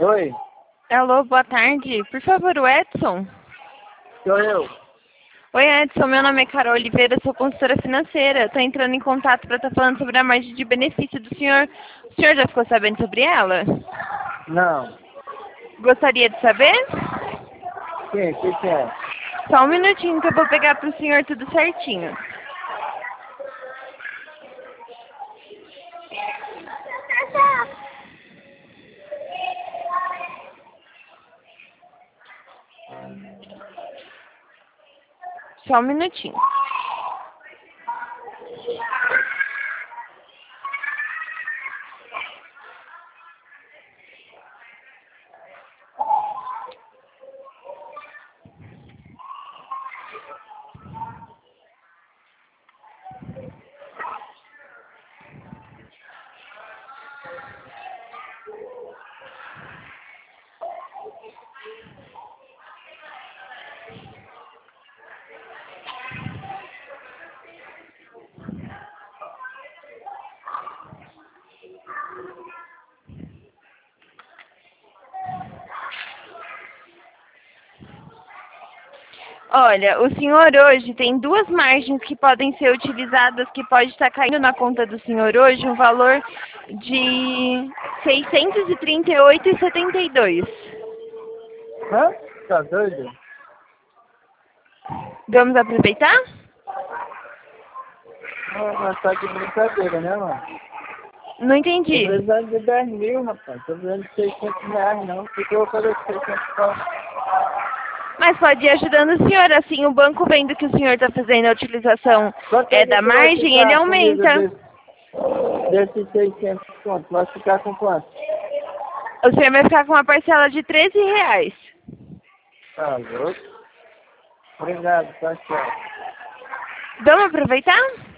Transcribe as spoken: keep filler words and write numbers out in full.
Oi, Alô, boa tarde. Por favor, o Edson? sou eu. Oi, Edson. Meu nome é Carol Oliveira, sou consultora financeira. Estou entrando em contato para estar falando sobre a margem de benefício do senhor. O senhor já ficou sabendo sobre ela? Não. Gostaria de saber? Quem? O que que é? Só um minutinho que eu vou pegar para o senhor tudo certinho. Só um minutinho. Olha, o senhor hoje tem duas margens que podem ser utilizadas, que pode estar caindo na conta do senhor hoje, um valor de seiscentos e trinta e oito reais e setenta e dois centavos. Hã? Tá doido? Vamos aproveitar? Não, mas tá de brincadeira, né, mano? Não Tô entendi. precisando de dez mil, rapaz. Tô precisando de seiscentos reais, não. Por que eu vou fazer seiscentos reais? Mas pode ir ajudando o senhor, assim, o banco vendo que o senhor está fazendo a utilização Quanto é, é que da tu vai margem, ele ficar comigo aumenta. desse, desses seiscentos conto? Vai ficar com quanto? O senhor vai ficar com uma parcela de treze reais. Tá louco? Obrigado, tá certo. Vamos aproveitar?